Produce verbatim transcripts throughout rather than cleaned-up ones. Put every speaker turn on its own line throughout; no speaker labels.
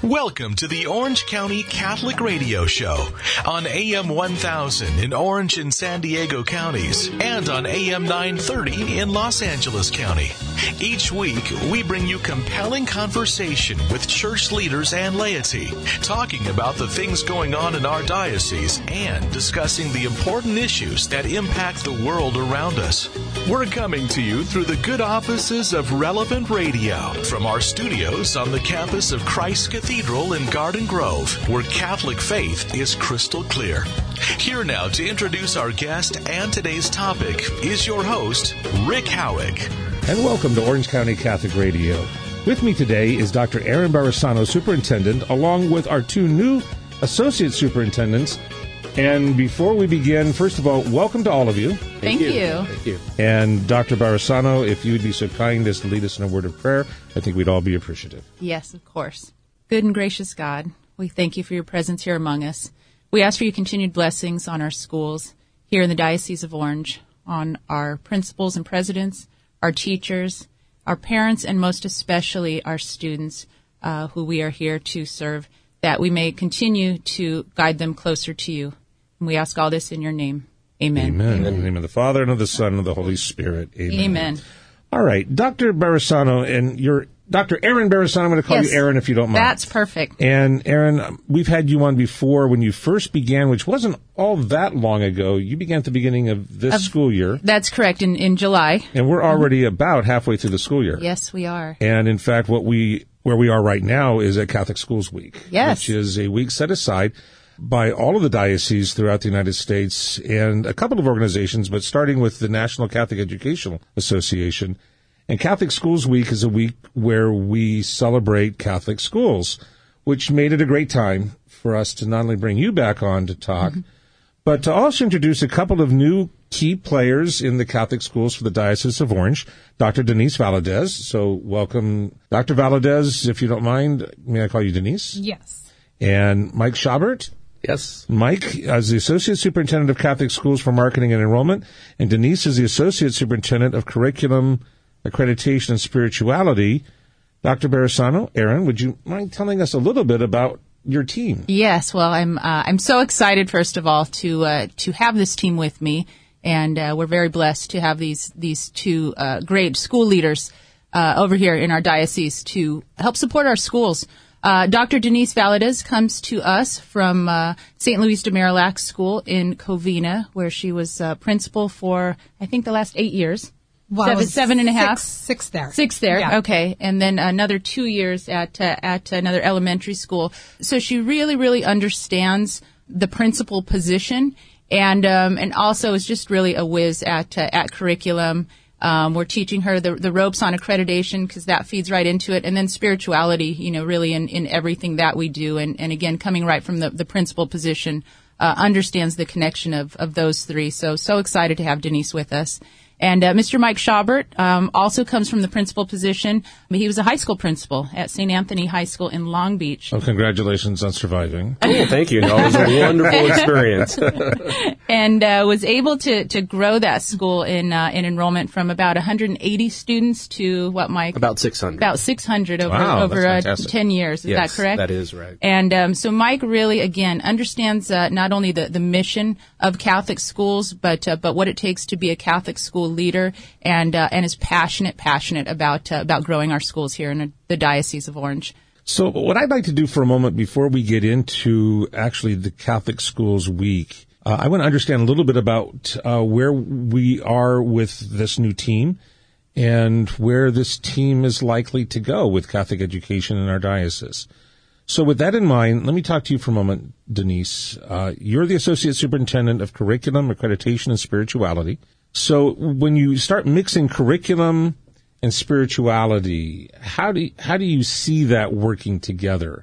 Welcome to the Orange County Catholic Radio Show on A M one thousand in Orange and San Diego counties and on A M nine thirty in Los Angeles County. Each week, we bring you compelling conversation with church leaders and laity, talking about the things going on in our diocese and discussing the important issues that impact the world around us. We're coming to you through the good offices of Relevant Radio from our studios on the campus of Christ Cathedral in Garden Grove, where Catholic faith is crystal clear. Here now to introduce our guest and today's topic is your host, Rick Howick.
And welcome to Orange County Catholic Radio. With me today is Doctor Aaron Barisano, Superintendent, along with our two new Associate Superintendents. And before we begin, first of all, welcome to all of you.
Thank,
Thank
you.
you.
Thank you.
And Doctor Barisano, if you would be so kind as to lead us in a word of prayer, I think we'd all be appreciative.
Yes, of course. Good and gracious God, we thank you for your presence here among us. We ask for your continued blessings on our schools here in the Diocese of Orange, on our principals and presidents, our teachers, our parents, and most especially our students uh, who we are here to serve, that we may continue to guide them closer to you. And we ask all this in your name. Amen.
Amen.
Amen.
In the name of the Father, and of the Son, and of the Holy Spirit. Amen.
Amen.
All right. Doctor Barisano, and your Doctor Aaron Barisano, I'm going to call
yes,
you Aaron if you don't mind.
That's perfect.
And Aaron, we've had you on before when you first began, which wasn't all that long ago. You began at the beginning of this
Of,
school year.
That's correct, in, in July.
And we're already mm-hmm. about halfway through the school year.
Yes, we are.
And in fact, what we where we are right now is at Catholic Schools Week,
yes.
which is a week set aside by all of the dioceses throughout the United States and a couple of organizations, but starting with the National Catholic Educational Association. And Catholic Schools Week is a week where we celebrate Catholic schools, which made it a great time for us to not only bring you back on to talk, mm-hmm. but to also introduce a couple of new key players in the Catholic schools for the Diocese of Orange, Doctor Denise Valadez. So welcome, Doctor Valadez, if you don't mind. May I call you Denise?
Yes.
And Mike Schaubert.
Yes.
Mike as the Associate Superintendent of Catholic Schools for Marketing and Enrollment, and Denise is the Associate Superintendent of Curriculum, Accreditation, and Spirituality. Doctor Barisano, Aaron, would you mind telling us a little bit about your team?
Yes. Well, I'm uh, I'm so excited, first of all, to uh, to have this team with me, and uh, we're very blessed to have these these two uh, great school leaders uh, over here in our diocese to help support our schools. Uh, Doctor Denise Valadez comes to us from uh, Saint Louis de Marillac School in Covina, where she was uh, principal for, I think, the last eight years.
Well,
seven, seven and a half.
Six, six there.
Six there,
yeah.
Okay. And then another two years at uh, at another elementary school. So she really, really understands the principal position, and um, and also is just really a whiz at uh, at curriculum. Um, we're teaching her the, the ropes on accreditation because that feeds right into it, and then spirituality, you know, really in, in everything that we do. And, and again, coming right from the, the principal position, uh, understands the connection of, of those three. So, so excited to have Denise with us. And uh, Mister Mike Schaubert um, also comes from the principal position. He was a high school principal at Saint Anthony High School in Long Beach.
Oh, congratulations on surviving.
Cool, thank you. No, it was a wonderful experience.
And uh, was able to, to grow that school in uh, in enrollment from about one hundred eighty students to what, Mike?
About six hundred.
About six hundred over,
wow,
over uh,
fantastic.
ten years. Is
yes,
that correct?
That is right.
And um, so Mike really, again, understands uh, not only the, the mission of Catholic schools, but uh, but what it takes to be a Catholic school leader, and uh, and is passionate, passionate about uh, about growing our schools here in the Diocese of Orange.
So what I'd like to do for a moment before we get into actually the Catholic Schools Week, uh, I want to understand a little bit about uh, where we are with this new team and where this team is likely to go with Catholic education in our diocese. So with that in mind, let me talk to you for a moment, Denise. Uh, you're the Associate Superintendent of Curriculum, Accreditation, and Spirituality. So when you start mixing curriculum and spirituality, how do you, how do you see that working together?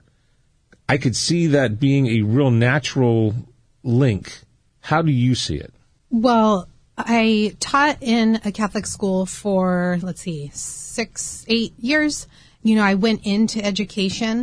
I could see that being a real natural link. How do you see it?
Well, I taught in a Catholic school for, let's see, six, eight years. You know, I went into education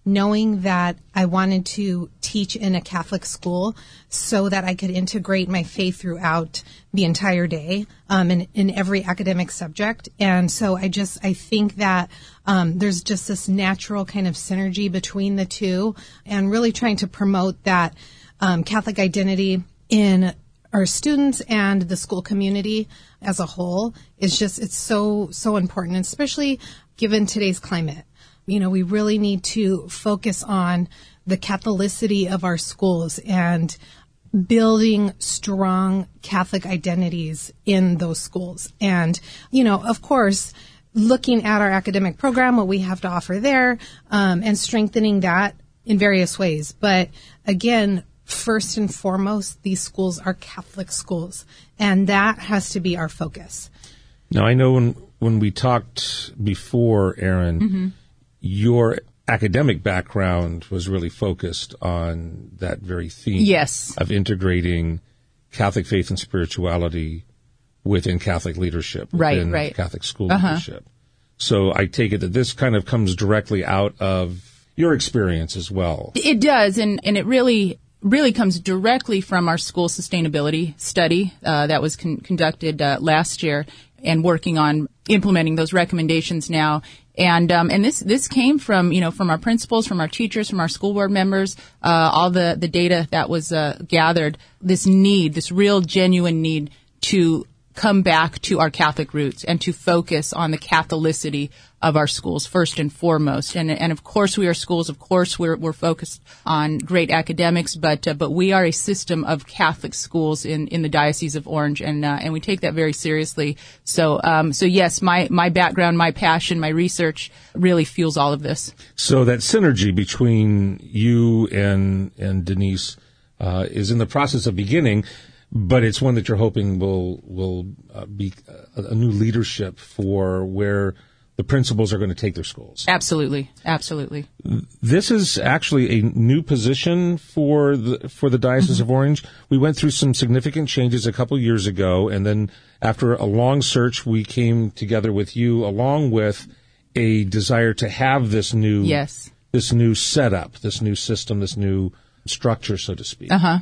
knowing that I wanted to teach in a Catholic school so that I could integrate my faith throughout the entire day, um, in, in every academic subject. And so I just, I think that, um, there's just this natural kind of synergy between the two, and really trying to promote that, um, Catholic identity in our students and the school community as a whole is just, it's so, so important, especially given today's climate. You know, we really need to focus on the Catholicity of our schools and building strong Catholic identities in those schools. And, you know, of course, looking at our academic program, what we have to offer there, um, and strengthening that in various ways. But again, first and foremost, these schools are Catholic schools, and that has to be our focus.
Now, I know when, when we talked before, Erin, mm-hmm. your academic background was really focused on that very theme.
Yes.
Of integrating Catholic faith and spirituality within Catholic leadership, within
right, right.
Catholic school
uh-huh.
leadership. So I take it that this kind of comes directly out of your experience as well.
It does, and, and it really really comes directly from our school sustainability study uh, that was con- conducted uh, last year, and working on implementing those recommendations now. And um, and this this came from you know from our principals, from our teachers, from our school board members, uh, all the the data that was uh, gathered. This need, this real genuine need to come back to our Catholic roots and to focus on the Catholicity of our schools first and foremost. And and of course we are schools. Of course we're we're focused on great academics, but uh, but we are a system of Catholic schools in, in the Diocese of Orange, and uh, and we take that very seriously. So um so yes, my my background, my passion, my research really fuels all of this.
So that synergy between you and and Denise uh, is in the process of beginning. But it's one that you're hoping will will uh, be a, a new leadership for where the principals are going to take their schools.
Absolutely, absolutely.
This is actually a new position for the for the Diocese mm-hmm. of Orange. We went through some significant changes a couple years ago, and then after a long search, we came together with you, along with a desire to have this new
yes.
this new setup, this new system, this new structure, so to speak.
Uh huh.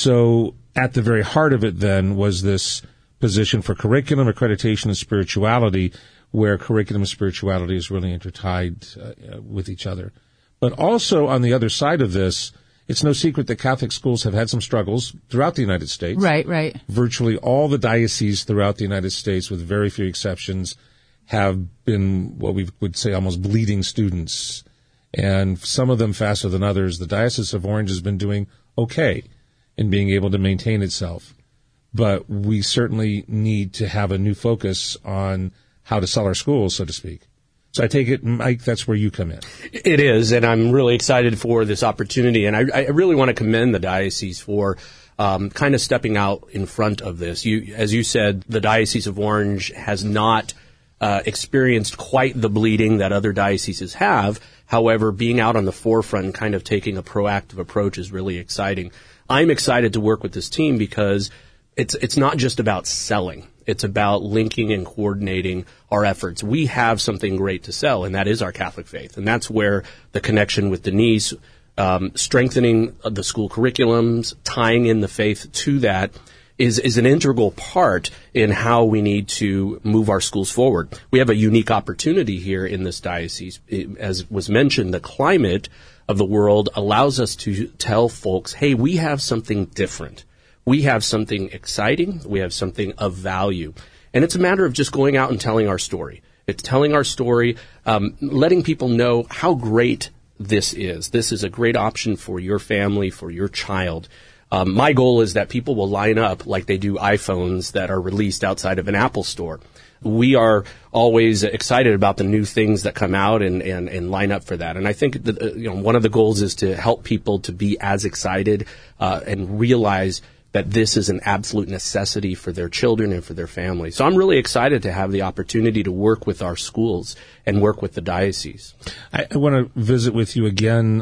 So at the very heart of it, then, was this position for curriculum, accreditation, and spirituality, where curriculum and spirituality is really intertied uh, with each other. But also, on the other side of this, it's no secret that Catholic schools have had some struggles throughout the United States.
Right, right.
Virtually all the dioceses throughout the United States, with very few exceptions, have been what we would say almost bleeding students, and some of them faster than others. The Diocese of Orange has been doing okay in being able to maintain itself. But we certainly need to have a new focus on how to sell our schools, so to speak. So I take it, Mike, that's where you come in.
It is, and I'm really excited for this opportunity. And I, I really want to commend the diocese for um, kind of stepping out in front of this. You, as you said, the Diocese of Orange has not uh, experienced quite the bleeding that other dioceses have. However, being out on the forefront and kind of taking a proactive approach is really exciting. I'm excited to work with this team because it's it's not just about selling. It's about linking and coordinating our efforts. We have something great to sell, and that is our Catholic faith. And that's where the connection with Denise, um, strengthening the school curriculums, tying in the faith to that, is, is an integral part in how we need to move our schools forward. We have a unique opportunity here in this diocese. It, as was mentioned, the climate of the world allows us to tell folks, hey, we have something different. We have something exciting. We have something of value. And it's a matter of just going out and telling our story. It's telling our story, um, letting people know how great this is. This is a great option for your family, for your child. Um, my goal is that people will line up like they do iPhones that are released outside of an Apple store. We are always excited about the new things that come out and, and, and line up for that. And I think that, uh, you know, one of the goals is to help people to be as excited uh, and realize that this is an absolute necessity for their children and for their families. So I'm really excited to have the opportunity to work with our schools and work with the diocese.
I, I want to visit with you again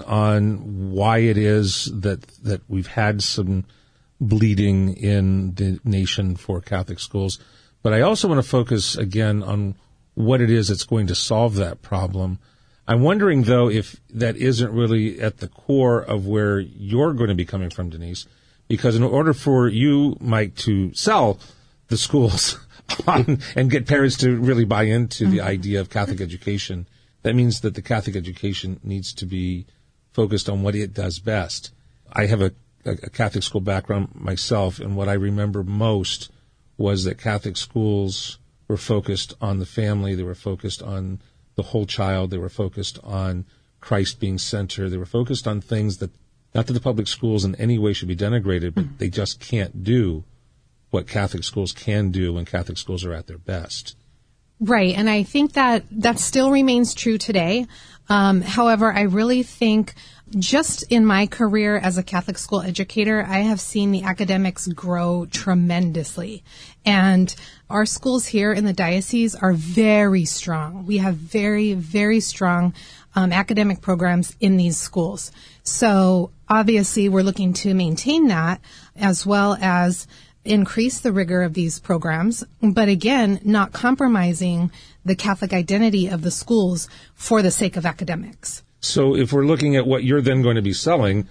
on why it is that that we've had some bleeding in the nation for Catholic schools. But I also want to focus again on what it is that's going to solve that problem. I'm wondering, though, if that isn't really at the core of where you're going to be coming from, Denise, because in order for you, Mike, to sell the schools on, and get parents to really buy into the idea of Catholic education, that means that the Catholic education needs to be focused on what it does best. I have a, a Catholic school background myself, and what I remember most was that Catholic schools were focused on the family, they were focused on the whole child, they were focused on Christ being center, they were focused on things that, not that the public schools in any way should be denigrated, but they just can't do what Catholic schools can do when Catholic schools are at their best.
Right, and I think that that still remains true today. Um, however, I really think just in my career as a Catholic school educator, I have seen the academics grow tremendously. And our schools here in the diocese are very strong. We have very, very strong um, academic programs in these schools. So obviously we're looking to maintain that as well as increase the rigor of these programs, but again, not compromising the Catholic identity of the schools for the sake of academics.
So if we're looking at what you're then going to be selling,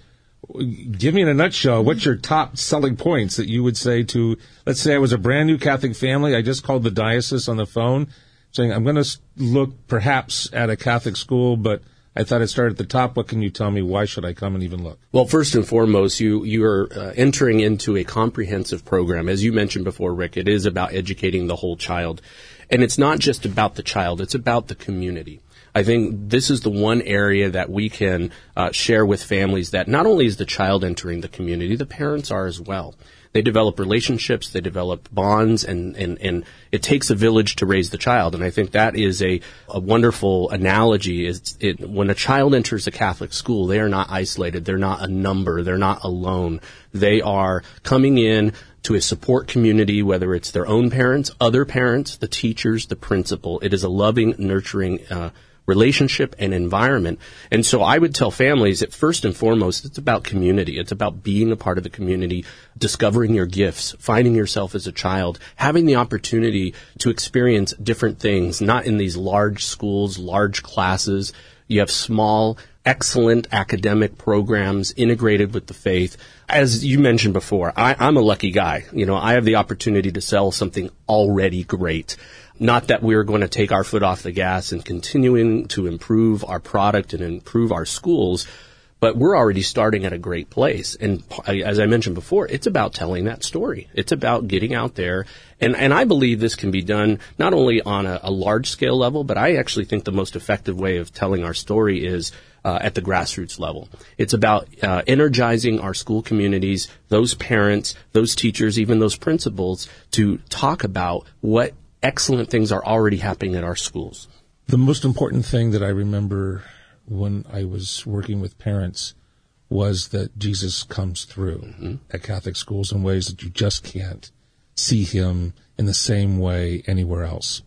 give me in a nutshell, what's your top selling points that you would say to, let's say I was a brand new Catholic family, I just called the diocese on the phone saying, I'm going to look perhaps at a Catholic school, but I thought I'd start at the top. What can you tell me? Why should I come and even look?
Well, first and foremost, you, you are uh, entering into a comprehensive program. As you mentioned before, Rick, it is about educating the whole child. And it's not just about the child, it's about the community. I think this is the one area that we can uh, share with families that not only is the child entering the community, the parents are as well. They develop relationships, they develop bonds, and, and, and it takes a village to raise the child. And I think that is a, a wonderful analogy. Is it, when a child enters a Catholic school, they are not isolated. They're not a number. They're not alone. They are coming in to a support community, whether it's their own parents, other parents, the teachers, the principal. It is a loving, nurturing uh relationship and environment. And so I would tell families that first and foremost, it's about community. It's about being a part of the community, discovering your gifts, finding yourself as a child, having the opportunity to experience different things, not in these large schools, large classes. You have small, excellent academic programs integrated with the faith. As you mentioned before, I, I'm a lucky guy. You know, I have the opportunity to sell something already great. Not that we're going to take our foot off the gas and continuing to improve our product and improve our schools, but we're already starting at a great place. And as I mentioned before, it's about telling that story. It's about getting out there. And, and I believe this can be done not only on a, a large scale level, but I actually think the most effective way of telling our story is uh, at the grassroots level. It's about uh, energizing our school communities, those parents, those teachers, even those principals, to talk about what excellent things are already happening at our schools.
The most important thing that I remember when I was working with parents was that Jesus comes through mm-hmm. at Catholic schools in ways that you just can't see him in the same way anywhere else.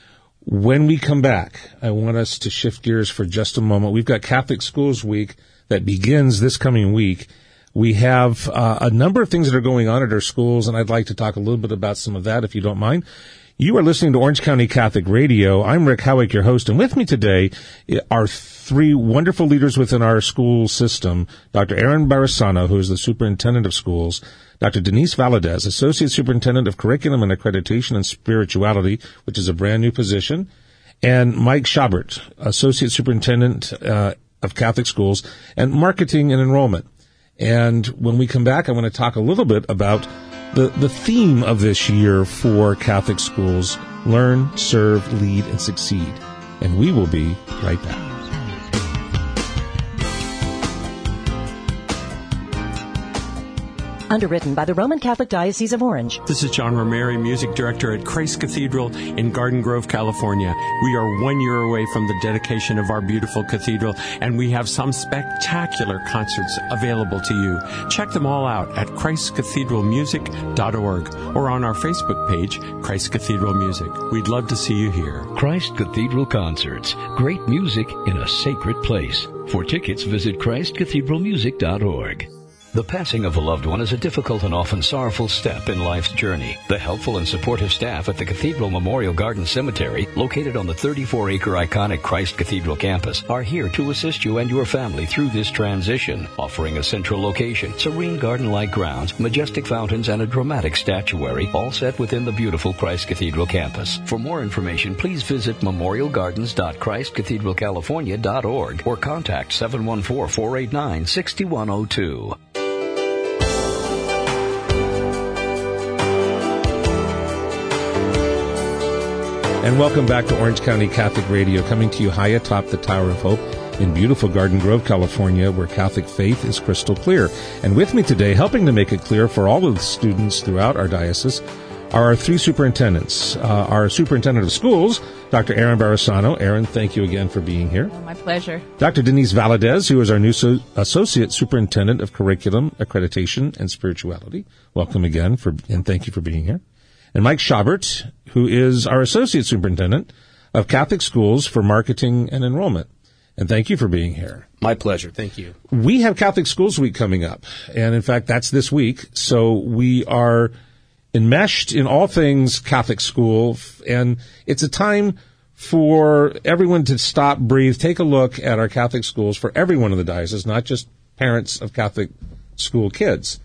When we come back, I want us to shift gears for just a moment. We've got Catholic Schools Week that begins this coming week. We have uh, a number of things that are going on at our schools, and I'd like to talk a little bit about some of that, if you don't mind. You are listening to Orange County Catholic Radio. I'm Rick Howick, your host, and with me today are three wonderful leaders within our school system. Doctor Aaron Barisano, who is the superintendent of schools, Doctor Denise Valadez, associate superintendent of curriculum and accreditation and spirituality, which is a brand new position, and Mike Schabert, associate superintendent uh, of Catholic schools and marketing and enrollment. And when we come back, I want to talk a little bit about The, the theme of this year for Catholic schools, learn, serve, lead, and succeed. And we will be right back.
Underwritten by the Roman Catholic Diocese of Orange.
This is John Romeri, music director at Christ Cathedral in Garden Grove, California. We are one year away from the dedication of our beautiful cathedral, and we have some spectacular concerts available to you. Check them all out at christ cathedral music dot org or on our Facebook page, Christ Cathedral Music. We'd love to see you here.
Christ Cathedral Concerts. Great music in a sacred place. For tickets, visit christ cathedral music dot org. The passing of a loved one is a difficult and often sorrowful step in life's journey. The helpful and supportive staff at the Cathedral Memorial Garden Cemetery, located on the thirty-four acre iconic Christ Cathedral campus, are here to assist you and your family through this transition, offering a central location, serene garden-like grounds, majestic fountains, and a dramatic statuary, all set within the beautiful Christ Cathedral campus. For more information, please visit memorial gardens dot christ cathedral california dot org or contact seven one four, four eight nine, six one zero two.
And welcome back to Orange County Catholic Radio, coming to you high atop the Tower of Hope in beautiful Garden Grove, California, where Catholic faith is crystal clear. And with me today, helping to make it clear for all of the students throughout our diocese, are our three superintendents. Uh, our superintendent of schools, Doctor Aaron Barasano. Aaron, thank you again for being here.
Oh, my pleasure.
Doctor Denise Valadez, who is our new so- Associate Superintendent of Curriculum, Accreditation, and Spirituality. Welcome again, for, and thank you for being here. And Mike Schaubert, who is our Associate Superintendent of Catholic Schools for Marketing and Enrollment. And thank you for being here.
My pleasure. Thank you.
We have Catholic Schools Week coming up. And in fact, that's this week. So we are enmeshed in all things Catholic school. And it's a time for everyone to stop, breathe, take a look at our Catholic schools for everyone in the diocese, not just parents of Catholic school kids.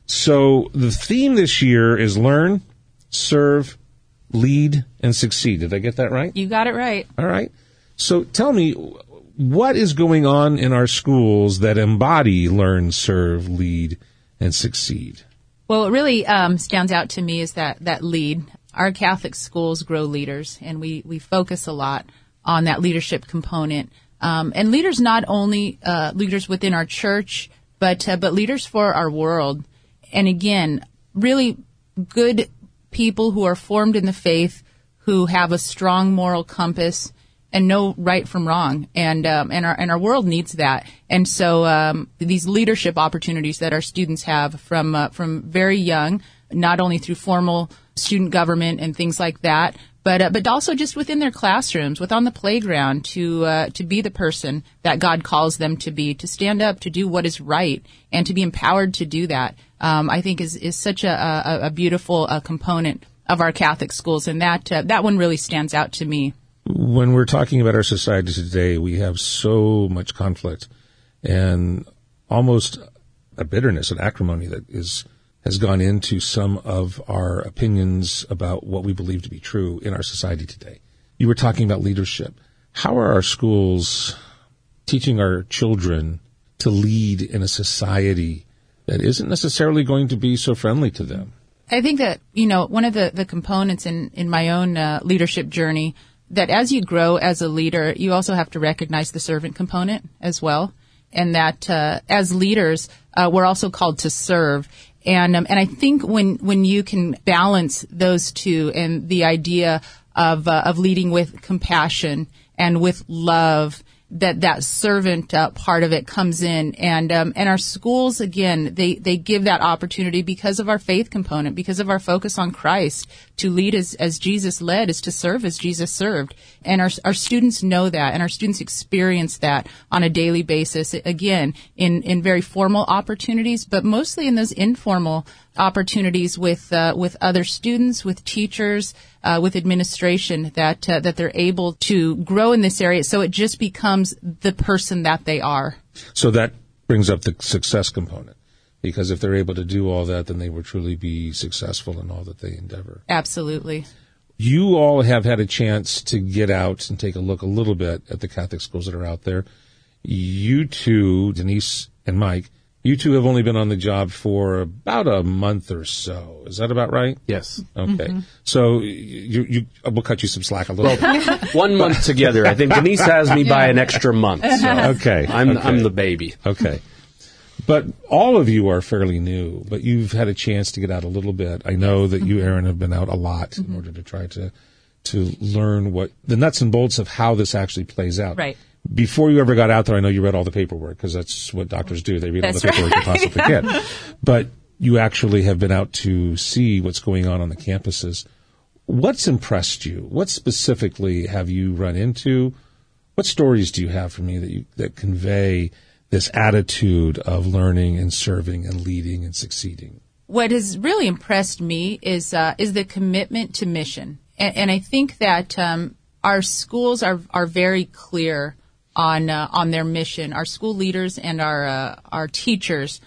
So the theme this year is learn, serve, lead, and succeed. Did I get that right?
You got it right.
All right. So tell me, what is going on in our schools that embody learn, serve, lead, and succeed?
Well, what really um, stands out to me is that, that lead. Our Catholic schools grow leaders, and we, we focus a lot on that leadership component. Um, and leaders, not only uh, leaders within our church, but uh, but leaders for our world. And again, really good people who are formed in the faith, who have a strong moral compass and know right from wrong, and um, and our and our world needs that. And so um, these leadership opportunities that our students have from uh, from very young, not only through formal student government and things like that, but uh, but also just within their classrooms, with on the playground, to uh, to be the person that God calls them to be, to stand up, to do what is right, and to be empowered to do that. Um, I think is is such a, a, a beautiful uh, component of our Catholic schools, and that uh, that one really stands out to me.
When we're talking about our society today, we have so much conflict and almost a bitterness, an acrimony that is has gone into some of our opinions about what we believe to be true in our society today. You were talking about leadership. How are our schools teaching our children to lead in a society that isn't necessarily going to be so friendly to them?
I think that, you know, one of the, the components in, in my own uh, leadership journey, that as you grow as a leader, you also have to recognize the servant component as well. And that uh, as leaders, uh, we're also called to serve. And um, and I think when, when you can balance those two, and the idea of uh, of leading with compassion and with love, that that servant uh, part of it comes in. And um, and our schools, again, they, they give that opportunity because of our faith component, because of our focus on Christ. To lead as, as Jesus led is to serve as Jesus served. And our our students know that, and our students experience that on a daily basis, again, in, in very formal opportunities, but mostly in those informal opportunities with uh, with other students, with teachers, uh, with administration, that uh, that they're able to grow in this area. So it just becomes the person that they are.
So that brings up the success component, because if they're able to do all that, then they will truly be successful in all that they endeavor.
Absolutely.
You all have had a chance to get out and take a look a little bit at the Catholic schools that are out there. You two, Denise and Mike, you two have only been on the job for about a month or so. Is that about right?
Yes.
Okay.
Mm-hmm.
So you, you, we'll cut you some slack a little bit.
One month together. I think Denise has me by an extra month. So
Okay.
I'm,
okay.
I'm the baby.
Okay. But all of you are fairly new, but you've had a chance to get out a little bit. I know that you, Aaron, have been out a lot mm-hmm. in order to try to to learn what the nuts and bolts of how this actually plays out.
Right.
Before you ever got out there, I know you read all the paperwork, because that's what doctors do. They read
that's
all the paperwork
right.
they possibly can. But you actually have been out to see what's going on on the campuses. What's impressed you? What specifically have you run into? What stories do you have for me that you, that convey this attitude of learning and serving and leading and succeeding?
What has really impressed me is uh, is the commitment to mission, and, and I think that um, our schools are are very clear on uh, on their mission. Our school leaders and our uh, our teachers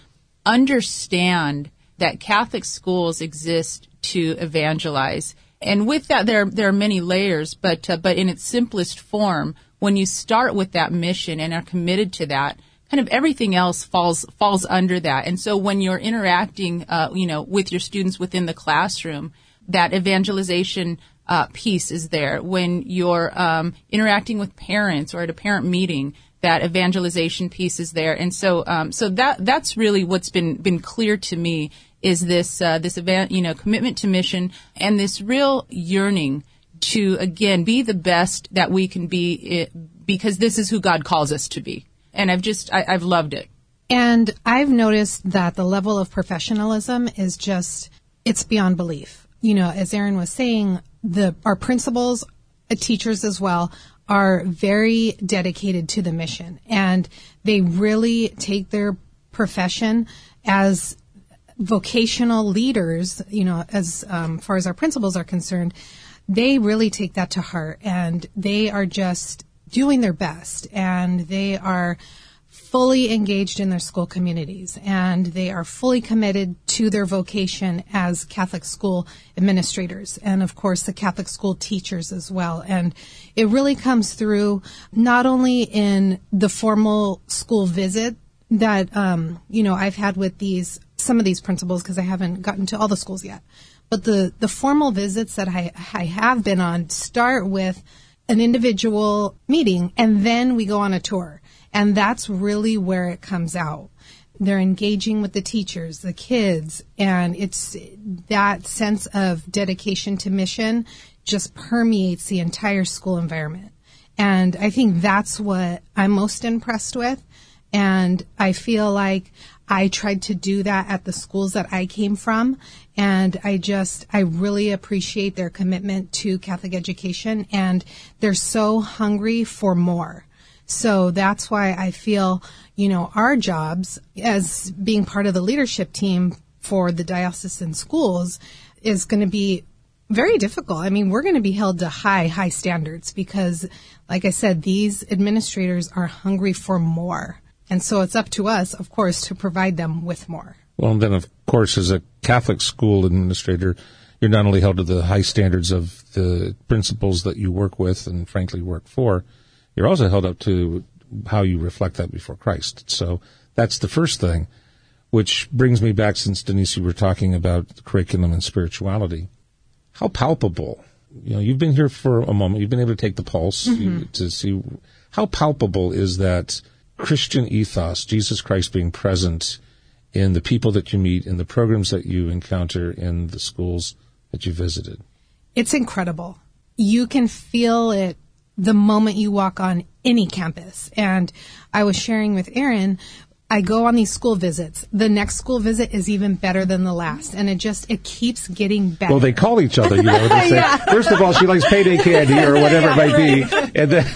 understand that Catholic schools exist to evangelize, and with that, there there are many layers. But uh, but in its simplest form, when you start with that mission and are committed to that, kind of everything else falls falls under that. And so when you're interacting, uh, you know, with your students within the classroom, that evangelization uh, piece is there. When you're um, interacting with parents or at a parent meeting, that evangelization piece is there. And so, um, so that that's really what's been been clear to me is this uh, this event, you know, commitment to mission and this real yearning to again be the best that we can be, because this is who God calls us to be. And I've just I, I've loved it.
And I've noticed that the level of professionalism is just it's beyond belief. You know, as Aaron was saying, the our principals, uh, teachers as well, are very dedicated to the mission, and they really take their profession as vocational leaders. You know, as um, far as our principals are concerned, they really take that to heart, and they are just doing their best, and they are fully engaged in their school communities, and they are fully committed to their vocation as Catholic school administrators, and of course the Catholic school teachers as well. And it really comes through not only in the formal school visit that um, you know I've had with these some of these principals, because I haven't gotten to all the schools yet, but the the formal visits that I, I have been on start with an individual meeting, and then we go on a tour. And that's really where it comes out. They're engaging with the teachers, the kids, and it's that sense of dedication to mission just permeates the entire school environment. And I think that's what I'm most impressed with. And I feel like I tried to do that at the schools that I came from. And I just, I really appreciate their commitment to Catholic education, and they're so hungry for more. So that's why I feel, you know, our jobs as being part of the leadership team for the diocesan schools is going to be very difficult. I mean, we're going to be held to high, high standards because, like I said, these administrators are hungry for more. And so it's up to us, of course, to provide them with more.
Well, and then, of course, as a Catholic school administrator, you're not only held to the high standards of the principles that you work with and, frankly, work for, you're also held up to how you reflect that before Christ. So that's the first thing, which brings me back, since, Denise, you were talking about the curriculum and spirituality. How palpable, you know, you've been here for a moment, you've been able to take the pulse mm-hmm. to see how palpable is that Christian ethos, Jesus Christ being present in the people that you meet, in the programs that you encounter, in the schools that you visited.
It's incredible. You can feel it the moment you walk on any campus. And I was sharing with Aaron, I go on these school visits. The next school visit is even better than the last. And it just, it keeps getting better.
Well, they call each other, you know. They say, yeah. First of all, she likes payday candy or whatever yeah, it might right. be. And then,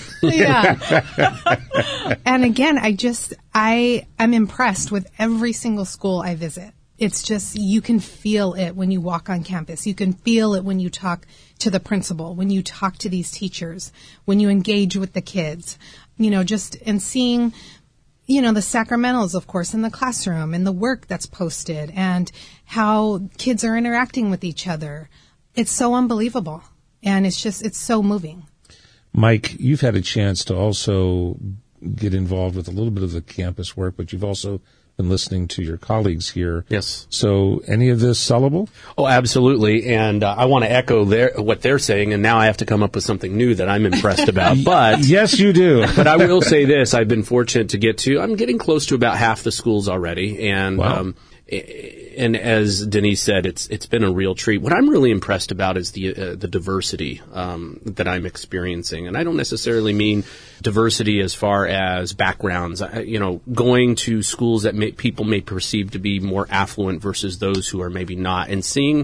yeah. And again, I just, I, I'm impressed with every single school I visit. It's just, you can feel it when you walk on campus. You can feel it when you talk to the principal, when you talk to these teachers, when you engage with the kids, you know, just, and seeing, you know, the sacramentals, of course, in the classroom and the work that's posted and how kids are interacting with each other. It's so unbelievable. And it's just, it's so moving.
Mike, you've had a chance to also get involved with a little bit of the campus work, but you've also been listening to your colleagues here.
Yes.
So any of this sellable?
Oh, absolutely. And uh, I want to echo their, what they're saying, and now I have to come up with something new that I'm impressed about. But
yes, you do.
But I will say this. I've been fortunate to get to, I'm getting close to about half the schools already. And
wow.
um, and as Denise said, it's it's been a real treat. What I'm really impressed about is the uh, the diversity um, that I'm experiencing, and I don't necessarily mean diversity as far as backgrounds. I, you know, going to schools that may, people may perceive to be more affluent versus those who are maybe not, and seeing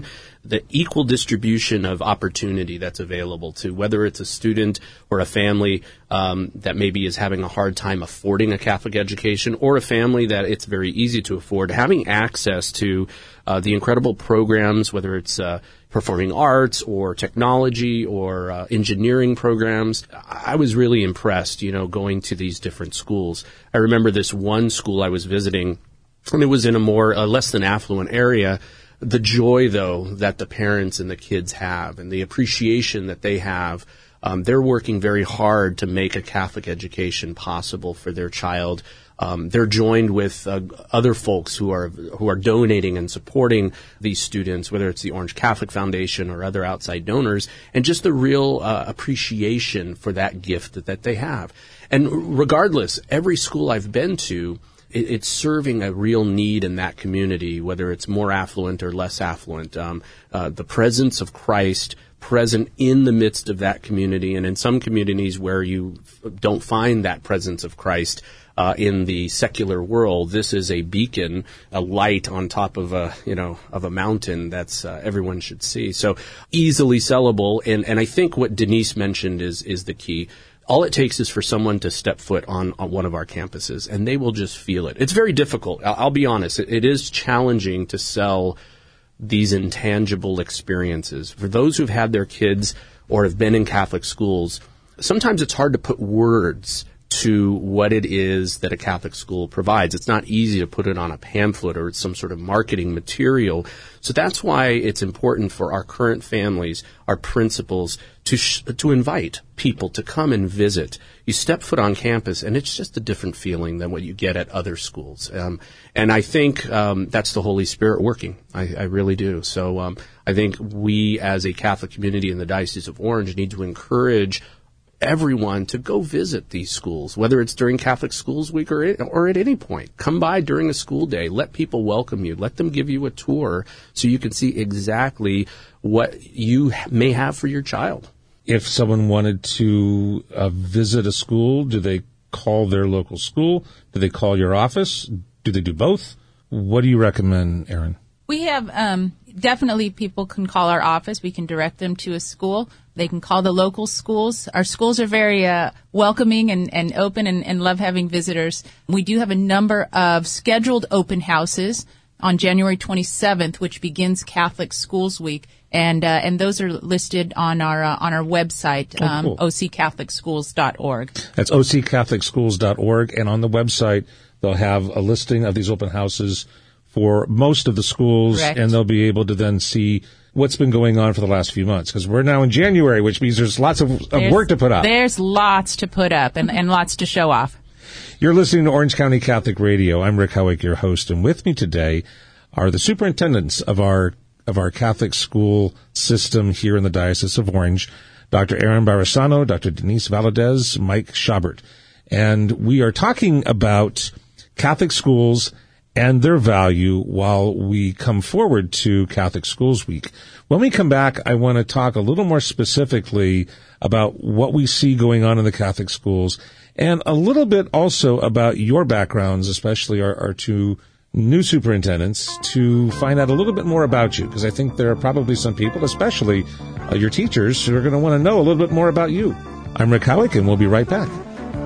the equal distribution of opportunity that's available to whether it's a student or a family um, that maybe is having a hard time affording a Catholic education, or a family that it's very easy to afford, having access to uh, the incredible programs, whether it's uh, performing arts or technology or uh, engineering programs. I was really impressed, you know, going to these different schools. I remember this one school I was visiting, and it was in a more uh, less than affluent area. The joy, though, that the parents and the kids have, and the appreciation that they have, um, they're working very hard to make a Catholic education possible for their child. Um, they're joined with uh, other folks who are who are donating and supporting these students, whether it's the Orange Catholic Foundation or other outside donors, and just the real uh, appreciation for that gift that, that they have. And regardless, every school I've been to, it's serving a real need in that community, whether it's more affluent or less affluent. Um, uh, the presence of Christ present in the midst of that community, and in some communities where you don't find that presence of Christ uh, in the secular world, this is a beacon, a light on top of a you know of a mountain that's uh, everyone should see. So easily sellable, and and I think what Denise mentioned is is the key. All it takes is for someone to step foot on, on one of our campuses, and they will just feel it. It's very difficult. I'll, I'll be honest. It, it is challenging to sell these intangible experiences. For those who've had their kids or have been in Catholic schools, sometimes it's hard to put words to what it is that a Catholic school provides. It's not easy to put it on a pamphlet or it's some sort of marketing material. So that's why it's important for our current families, our principals, to sh- to invite people to come and visit. You step foot on campus, and it's just a different feeling than what you get at other schools. Um, and I think um, that's the Holy Spirit working. I, I really do. So um, I think we, as a Catholic community in the Diocese of Orange, need to encourage everyone to go visit these schools, whether it's during Catholic Schools Week or, or at any point. Come by during a school day. Let people welcome you. Let them give you a tour so you can see exactly what you may have for your child.
If someone wanted to uh, visit a school, do they call their local school? Do they call your office? Do they do both? What do you recommend, Erin?
We have um, definitely people can call our office. We can direct them to a school. They can call the local schools. Our schools are very uh, welcoming and, and open and, and love having visitors. We do have a number of scheduled open houses on January twenty-seventh, which begins Catholic Schools Week, and uh, and those are listed on our uh, on our website,
oh,
um,
cool.
o c catholic schools dot org.
That's o c catholic schools dot org, and on the website they'll have a listing of these open houses for most of the schools,
Correct.
And they'll be able to then see what's been going on for the last few months, because we're now in January, which means there's lots of, of work to put up.
There's lots to put up and, and lots to show off.
You're listening to Orange County Catholic Radio. I'm Rick Howick, your host, and with me today are the superintendents of our of our Catholic school system here in the Diocese of Orange, Doctor Erin Barasano, Doctor Denise Valadez, Mike Schabert. And we are talking about Catholic schools and their value while we come forward to Catholic Schools Week. When we come back, I want to talk a little more specifically about what we see going on in the Catholic schools, and a little bit also about your backgrounds, especially our, our two new superintendents, to find out a little bit more about you, because I think there are probably some people, especially uh, your teachers, who are going to want to know a little bit more about you. I'm Rick Howick, and we'll be right back.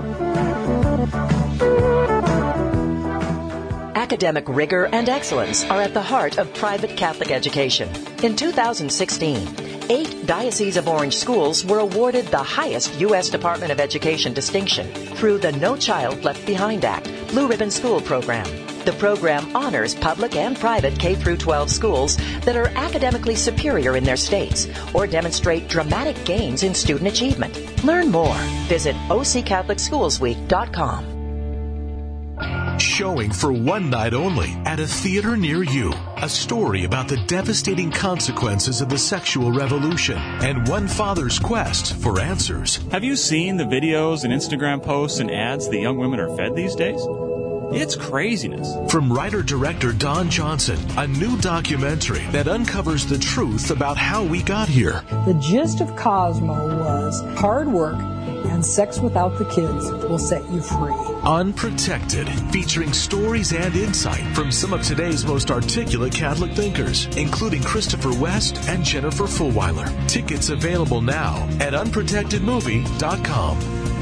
Academic rigor and excellence are at the heart of private Catholic education. In two thousand sixteen, eight Diocese of Orange schools were awarded the highest U S Department of Education distinction through the No Child Left Behind Act Blue Ribbon School Program. The program honors public and private K through twelve schools that are academically superior in their states or demonstrate dramatic gains in student achievement. Learn more. Visit o c catholic schools week dot com.
Showing for one night only at a theater near you. A story about the devastating consequences of the sexual revolution and one father's quest for answers.
Have you seen the videos and Instagram posts and ads that young women are fed these days? It's craziness.
From writer-director Don Johnson, a new documentary that uncovers the truth about how we got here.
The gist of Cosmo was hard work and sex without the kids will set you free.
Unprotected, featuring stories and insight from some of today's most articulate Catholic thinkers, including Christopher West and Jennifer Fulweiler. Tickets available now at unprotected movie dot com.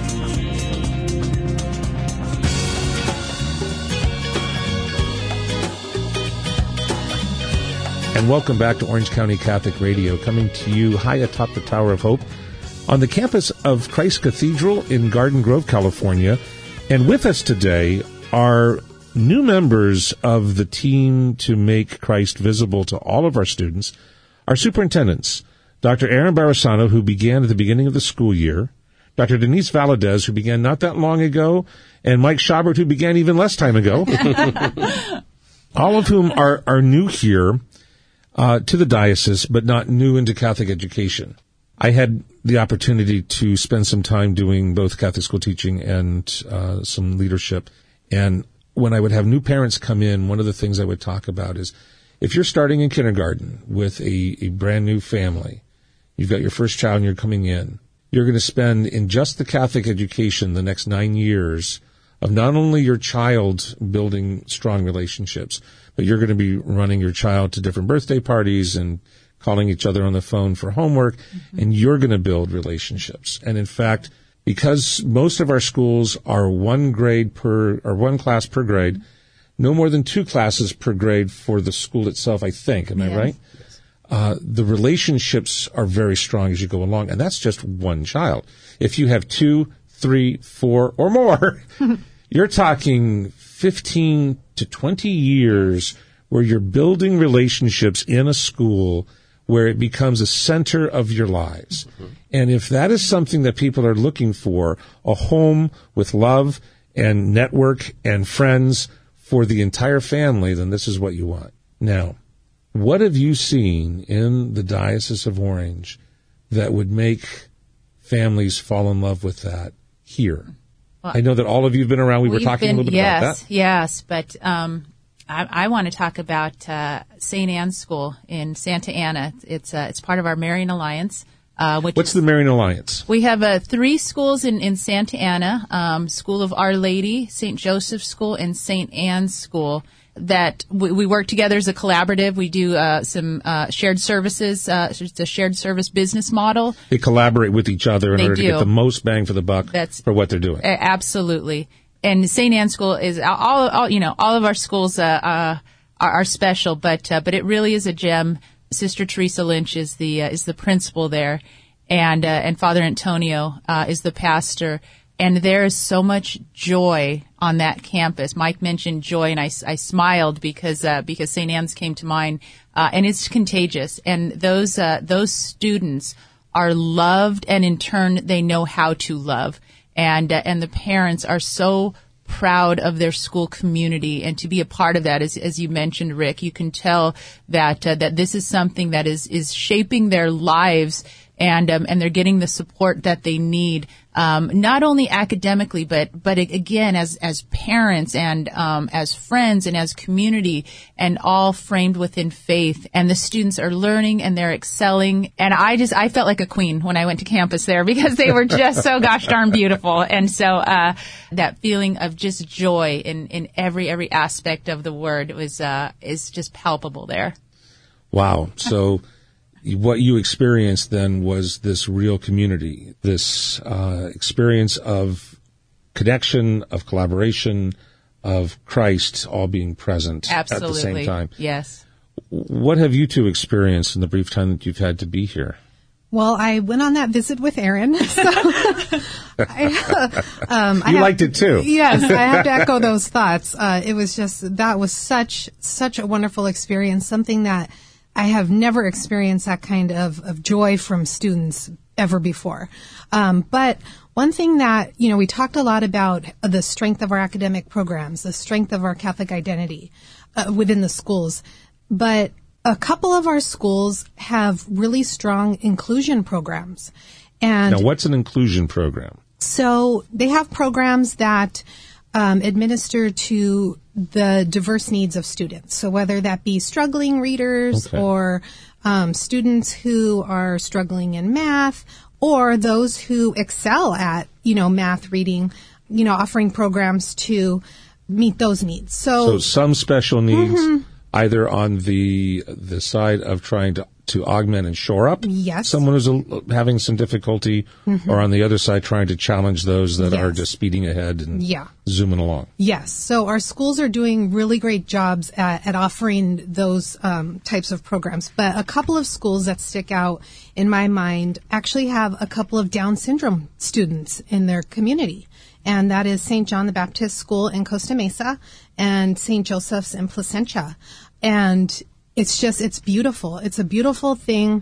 And welcome back to Orange County Catholic Radio, coming to you high atop the Tower of Hope on the campus of Christ Cathedral in Garden Grove, California. And with us today are new members of the team to make Christ visible to all of our students, our superintendents, Doctor Aaron Barasano, who began at the beginning of the school year, Doctor Denise Valadez, who began not that long ago, and Mike Schabert, who began even less time ago, all of whom are, are new here uh, to the diocese, but not new into Catholic education. I had the opportunity to spend some time doing both Catholic school teaching and uh, some leadership. And when I would have new parents come in, one of the things I would talk about is if you're starting in kindergarten with a, a brand new family, you've got your first child and you're coming in, you're going to spend in just the Catholic education the next nine years of not only your child building strong relationships, but you're going to be running your child to different birthday parties and calling each other on the phone for homework, mm-hmm. and you're going to build relationships. And in fact, because most of our schools are one grade per, or one class per grade, no more than two classes per grade for the school itself, I think. Am yes. I right? Yes. Uh, the relationships are very strong as you go along, and that's just one child. If you have two, three, four, or more, you're talking fifteen to twenty years where you're building relationships in a school where it becomes a center of your lives. Mm-hmm. And if that is something that people are looking for, a home with love and network and friends for the entire family, then this is what you want. Now, what have you seen in the Diocese of Orange that would make families fall in love with that here? Well, I know that all of you have been around. We were talking been, a little bit
yes,
about that.
Yes, but um, I, I want to talk about uh, Saint Anne's School in Santa Ana. It's uh, it's part of our Marian Alliance. Uh, which
What's
is,
the Marian Alliance?
We have uh, three schools in, in Santa Ana, um, School of Our Lady, Saint Joseph's School, and Saint Anne's School. That we, we work together as a collaborative. We do uh, some uh, shared services. Uh, it's a shared service business model.
They collaborate with each other in
they
order
do.
to get the most bang for the buck
That's,
for what they're doing.
Uh, absolutely. And Saint Anne's School is all, all you know. All of our schools uh, uh, are, are special, but uh, but it really is a gem. Sister Teresa Lynch is the uh, is the principal there, and uh, and Father Antonio uh, is the pastor. And there is so much joy on that campus. Mike mentioned joy, and I, I smiled because uh, because Saint Anne's came to mind, uh, and it's contagious. And those uh, those students are loved, and in turn, they know how to love. And uh, and the parents are so proud of their school community, and to be a part of that, as as you mentioned, Rick, you can tell that uh, that this is something that is is shaping their lives. And um, and they're getting the support that they need, um, not only academically, but but again as as parents and um, as friends and as community, and all framed within faith. And the students are learning and they're excelling. And I just I felt like a queen when I went to campus there because they were just so gosh darn beautiful. And so uh, that feeling of just joy in, in every every aspect of the word was uh, is just palpable there.
Wow. So. What you experienced then was this real community, this uh, experience of connection, of collaboration, of Christ all being present
Absolutely.
At the same time.
Yes.
What have you two experienced in the brief time that you've had to be here?
Well, I went on that visit with Aaron. So I, um,
you
I have,
liked it too.
Yes, I have to echo those thoughts. Uh, it was just, that was such, such a wonderful experience, something that I have never experienced that kind of, of joy from students ever before. Um, but one thing that, you know, we talked a lot about the strength of our academic programs, the strength of our Catholic identity uh, within the schools. But a couple of our schools have really strong inclusion programs. And
now, what's an inclusion program?
So they have programs that um, administer to the diverse needs of students. So whether that be struggling readers okay. or um, students who are struggling in math, or those who excel at, you know, math, reading, you know, offering programs to meet those needs. So,
so some special needs,
mm-hmm.
either on the the side of trying to, to augment and shore up
yes.
someone who's a, having some difficulty,
mm-hmm.
or on the other side trying to challenge those that
yes.
are just speeding ahead and
yeah.
zooming along.
Yes. So our schools are doing really great jobs at, at offering those um, types of programs. But a couple of schools that stick out in my mind actually have a couple of Down syndrome students in their community. And that is Saint John the Baptist School in Costa Mesa and Saint Joseph's in Placentia. And it's just, it's beautiful. It's a beautiful thing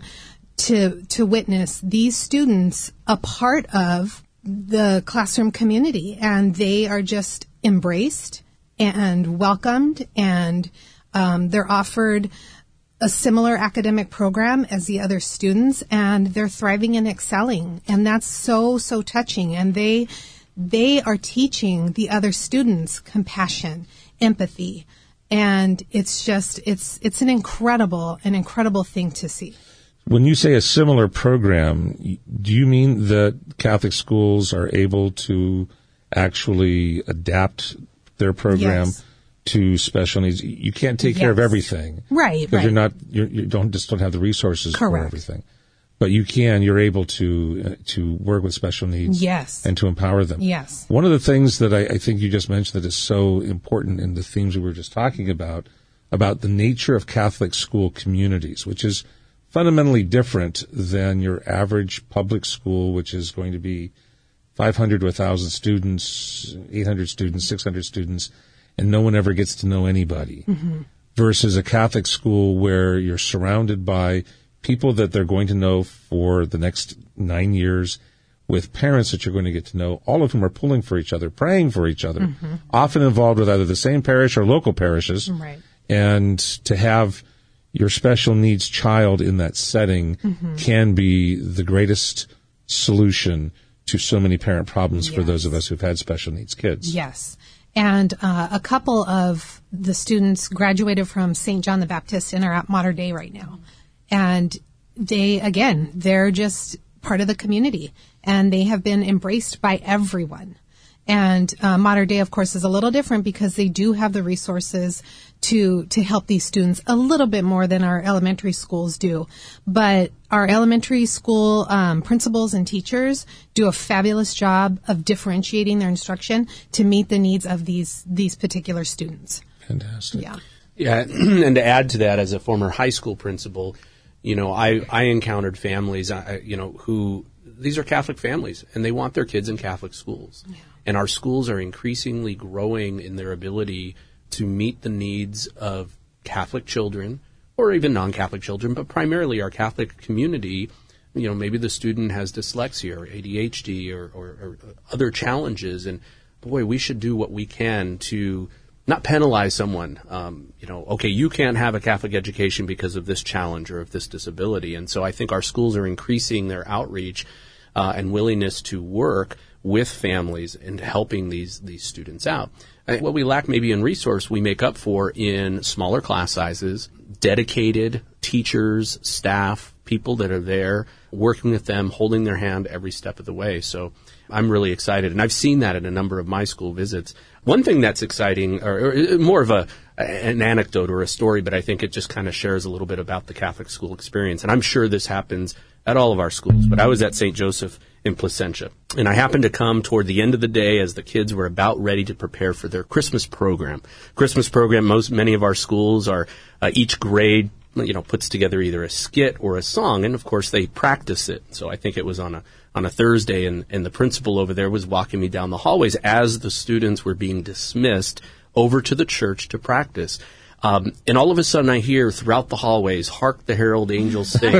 to to witness these students a part of the classroom community. And they are just embraced and welcomed, and um, they're offered a similar academic program as the other students, and they're thriving and excelling. And that's so, so touching. And they... They are teaching the other students compassion, empathy, and it's just, it's, it's an incredible, an incredible thing to see.
When you say a similar program, do you mean that Catholic schools are able to actually adapt their program
yes.
to special needs? You can't take yes. care of everything.
Right,
Because
right.
you're not, you're, you don't, just don't have the resources
Correct.
for everything. But you can, you're able to uh, to work with special needs
yes.
and to empower them.
Yes.
One of the things that I, I think you just mentioned that is so important in the themes we were just talking about, about the nature of Catholic school communities, which is fundamentally different than your average public school, which is going to be five hundred to one thousand students, eight hundred students, six hundred students, and no one ever gets to know anybody,
mm-hmm.
versus a Catholic school where you're surrounded by people that they're going to know for the next nine years, with parents that you're going to get to know, all of whom are pulling for each other, praying for each other,
mm-hmm.
often involved with either the same parish or local parishes.
Right.
And to have your special needs child in that setting
mm-hmm.
can be the greatest solution to so many parent problems
yes.
for those of us who've had special needs kids.
Yes. And uh, a couple of the students graduated from Saint John the Baptist and are at Mater Dei right now. And they, again, they're just part of the community, and they have been embraced by everyone. And uh, Mater Dei, of course, is a little different because they do have the resources to to help these students a little bit more than our elementary schools do. But our elementary school um, principals and teachers do a fabulous job of differentiating their instruction to meet the needs of these these particular students.
Fantastic.
Yeah.
Yeah, and to add to that, as a former high school principal, you know, I, I encountered families, uh, you know, who, these are Catholic families, and they want their kids in Catholic schools.
Yeah.
And our schools are increasingly growing in their ability to meet the needs of Catholic children, or even non-Catholic children, but primarily our Catholic community. You know, maybe the student has dyslexia or A D H D or, or, or other challenges, and boy, we should do what we can to not penalize someone. Um, you know, okay, you can't have a Catholic education because of this challenge or of this disability. And so I think our schools are increasing their outreach uh, and willingness to work with families and helping these these students out. I, what we lack maybe in resource, we make up for in smaller class sizes, dedicated teachers, staff, people that are there working with them, holding their hand every step of the way. So I'm really excited, and I've seen that in a number of my school visits. One thing that's exciting, or, or more of a an anecdote or a story, but I think it just kind of shares a little bit about the Catholic school experience, and I'm sure this happens at all of our schools, but I was at Saint Joseph in Placentia, and I happened to come toward the end of the day as the kids were about ready to prepare for their Christmas program. Christmas program, most many of our schools are, uh, each grade, you know, puts together either a skit or a song, and of course they practice it. So I think it was on a on a Thursday, and, and the principal over there was walking me down the hallways as the students were being dismissed over to the church to practice. Um, and all of a sudden I hear throughout the hallways, "Hark the Herald Angels Sing."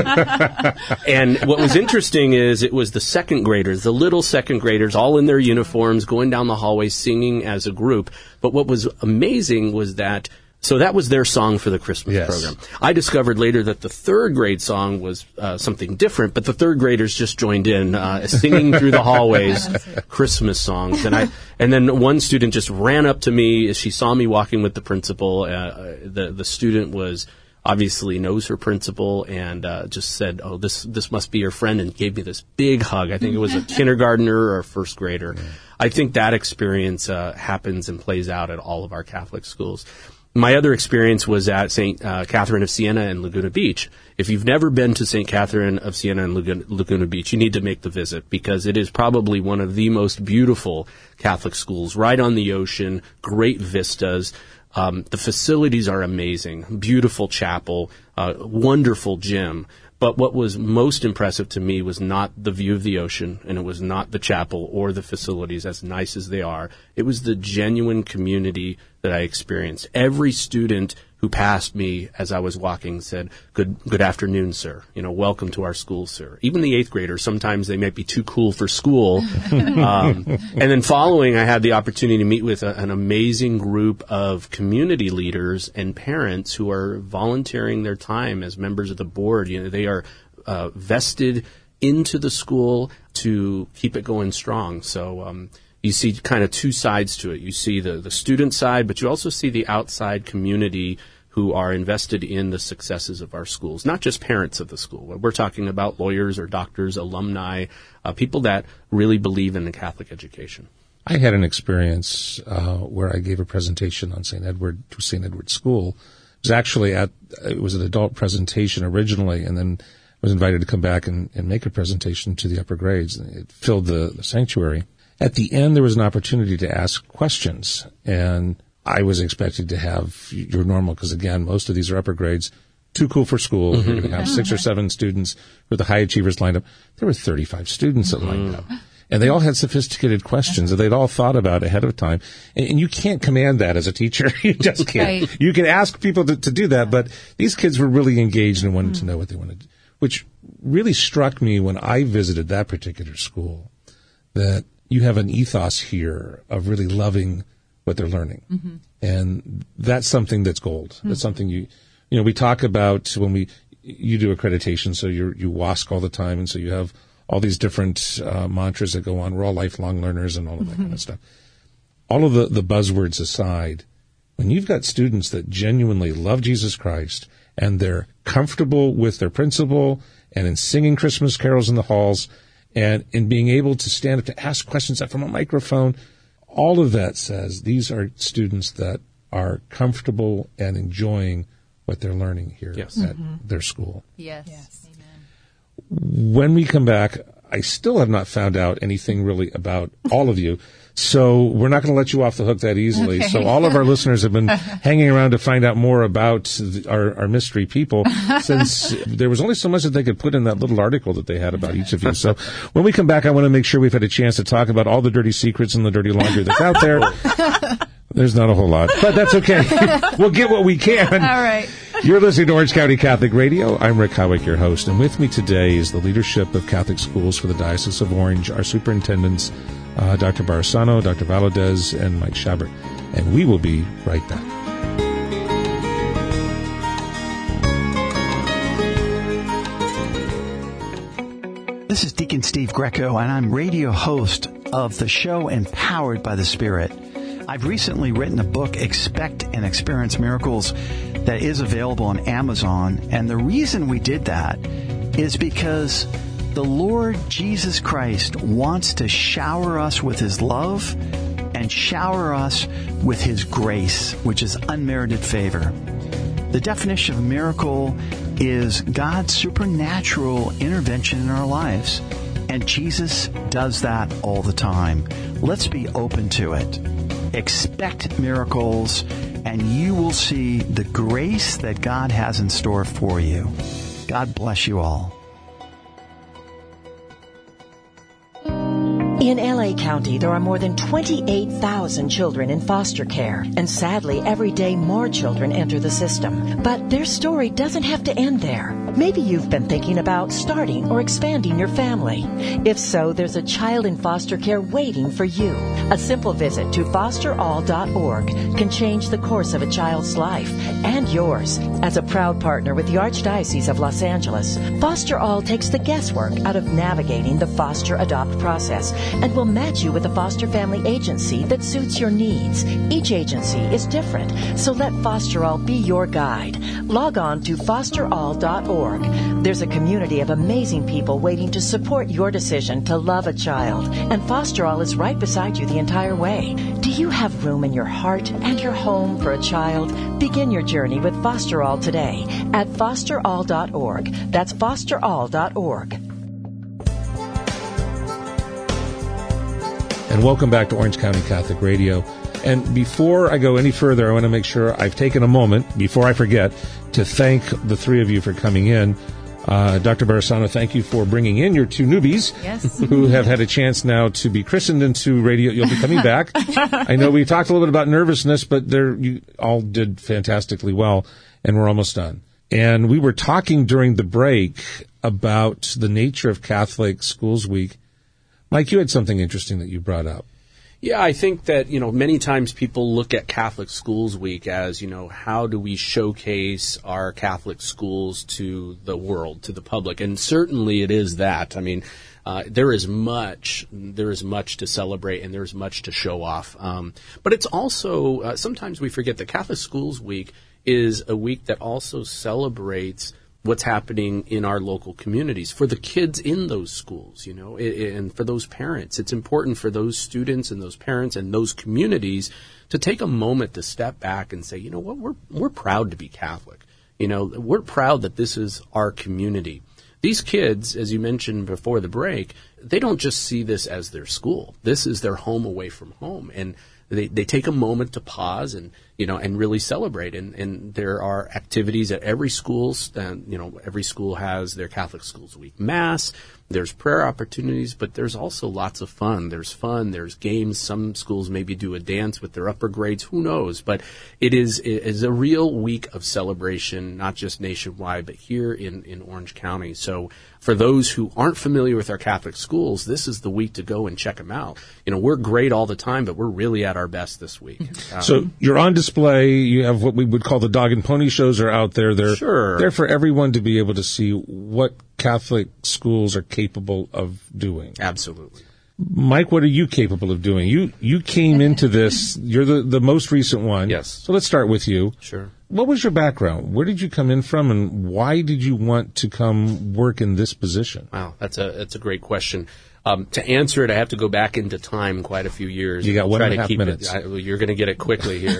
And what was interesting is it was the second graders, the little second graders, all in their uniforms, going down the hallway singing as a group. But what was amazing was that, so that was their song for the Christmas
yes.
program. I discovered later that the third grade song was uh, something different, but the third graders just joined in, uh, singing through the hallways Christmas songs. And I, and then one student just ran up to me as she saw me walking with the principal. Uh, the the student was obviously knows her principal and uh, just said, "Oh, this this must be your friend," and gave me this big hug. I think it was a kindergartner or a first grader. Yeah. I think that experience uh, happens and plays out at all of our Catholic schools. My other experience was at Saint Uh, Catherine of Siena and Laguna Beach. If you've never been to Saint Catherine of Siena and Laguna, Laguna Beach, you need to make the visit because it is probably one of the most beautiful Catholic schools, right on the ocean, great vistas. Um, the facilities are amazing, beautiful chapel, uh, wonderful gym. But what was most impressive to me was not the view of the ocean, and it was not the chapel or the facilities, as nice as they are. It was the genuine community that I experienced. Every student who passed me as I was walking said, good good afternoon, sir. You know, welcome to our school, sir. Even the eighth graders, sometimes they might be too cool for school. um, and then following, I had the opportunity to meet with a, an amazing group of community leaders and parents who are volunteering their time as members of the board. You know, they are uh, vested into the school to keep it going strong. So, um, you see kind of two sides to it. You see the, the student side, but you also see the outside community who are invested in the successes of our schools, not just parents of the school. We're talking about lawyers or doctors, alumni, uh, people that really believe in the Catholic education.
I had an experience uh, where I gave a presentation on Saint Edward to Saint Edward School. It was actually at it was an adult presentation originally, and then I was invited to come back and, and make a presentation to the upper grades. It filled the, the sanctuary. At the end, there was an opportunity to ask questions, and I was expected to have your normal, because again, most of these are upper grades, too cool for school. Mm-hmm. You're going to have six or seven students with the high achievers lined up. There were thirty-five students that lined up, and they all had sophisticated questions that they'd all thought about ahead of time. And, and you can't command that as a teacher. You just can't. Right. You can ask people to, to do that, but these kids were really engaged and wanted mm-hmm. to know what they wanted to do, which really struck me when I visited that particular school, that you have an ethos here of really loving what they're learning. Mm-hmm. And that's something that's gold. Mm-hmm. That's something you, you know, we talk about when we, you do accreditation, so you're, you WASC all the time, and so you have all these different uh, mantras that go on. We're all lifelong learners and all of that mm-hmm. kind of stuff. All of the, the buzzwords aside, when you've got students that genuinely love Jesus Christ and they're comfortable with their principal and in singing Christmas carols in the halls, and in being able to stand up to ask questions from a microphone, all of that says these are students that are comfortable and enjoying what they're learning here yes. at mm-hmm. their school.
Yes. yes.
Amen. When we come back, I still have not found out anything really about all of you. So we're not going to let you off the hook that easily. Okay. So all of our listeners have been hanging around to find out more about the, our, our mystery people, since there was only so much that they could put in that little article that they had about each of you. So when we come back, I want to make sure we've had a chance to talk about all the dirty secrets and the dirty laundry that's out there. There's not a whole lot, but that's okay. We'll get what we can.
All right.
You're listening to Orange County Catholic Radio. I'm Rick Howick, your host, and with me today is the leadership of Catholic schools for the Diocese of Orange, our superintendents, uh, Doctor Barisano, Doctor Valadez, and Mike Schabert. And we will be right back.
This is Deacon Steve Greco, and I'm radio host of the show Empowered by the Spirit. I've recently written a book, Expect and Experience Miracles, that is available on Amazon. And the reason we did that is because the Lord Jesus Christ wants to shower us with His love and shower us with His grace, which is unmerited favor. The definition of miracle is God's supernatural intervention in our lives. And Jesus does that all the time. Let's be open to it. Expect miracles, and you will see the grace that God has in store for you. God bless you all.
In L A County, there are more than twenty-eight thousand children in foster care, and sadly, every day more children enter the system. But their story doesn't have to end there. Maybe you've been thinking about starting or expanding your family. If so, there's a child in foster care waiting for you. A simple visit to foster all dot org can change the course of a child's life and yours. As a proud partner with the Archdiocese of Los Angeles, Foster All takes the guesswork out of navigating the foster adopt process and will match you with a foster family agency that suits your needs. Each agency is different, so let Foster All be your guide. Log on to foster all dot org. There's a community of amazing people waiting to support your decision to love a child, and Foster All is right beside you the entire way. Do you have room in your heart and your home for a child? Begin your journey with Foster All today at foster all dot org. That's foster all dot org.
And welcome back to Orange County Catholic Radio. And before I go any further, I want to make sure I've taken a moment, before I forget, to thank the three of you for coming in. Uh, Doctor Barisano, thank you for bringing in your two newbies,
yes,
who have had a chance now to be christened into radio. You'll be coming back. I know we talked a little bit about nervousness, but they're, you all did fantastically well, and we're almost done. And we were talking during the break about the nature of Catholic Schools Week. Mike, you had something interesting that you brought up.
Yeah, I think that, you know, many times people look at Catholic Schools Week as, you know, how do we showcase our Catholic schools to the world, to the public? And certainly it is that. I mean, uh, there is much, there is much to celebrate and there's much to show off. Um, but it's also, uh, sometimes we forget that Catholic Schools Week is a week that also celebrates what's happening in our local communities for the kids in those schools, you know, and for those parents. It's important for those students and those parents and those communities to take a moment to step back and say, you know what, we're we're proud to be Catholic. You know, we're proud that this is our community. These kids, as you mentioned before the break, they don't just see this as their school. This is their home away from home. And they, they take a moment to pause and, you know, and really celebrate. And, and there are activities at every school. And, you know, every school has their Catholic Schools Week Mass. There's prayer opportunities, but there's also lots of fun. There's fun. There's games. Some schools maybe do a dance with their upper grades. Who knows? But it is, it is a real week of celebration, not just nationwide, but here in, in Orange County. So for those who aren't familiar with our Catholic schools, this is the week to go and check them out. You know, we're great all the time, but we're really at our best this week. Um,
so you're on display. You have what we would call the dog and pony shows are out there. They're
sure.
They're for everyone to be able to see what Catholic schools are capable of doing.
Absolutely.
Mike, what are you capable of doing? You you came into this, you're the, the most recent one.
Yes.
So let's start with you.
Sure.
What was your background? Where did you come in from, and why did you want to come work in this position?
Wow, that's a that's a great question. Um, to answer it, I have to go back into time quite a few years.
You got one
try
and a
to
half
keep
minutes.
It, I, well, you're going to get it quickly here.